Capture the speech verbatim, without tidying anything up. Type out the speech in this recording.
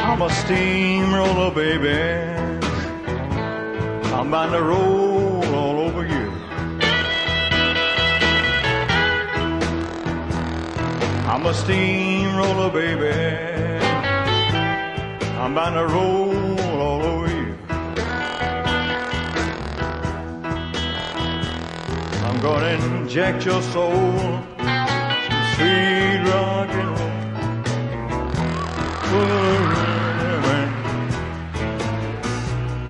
I'm a steamroller, baby. I'm bound to roll all over you. I'm a steamroller, baby. I'm bound to roll all over you. I'm gonna inject your soul, some sweet rock and roll.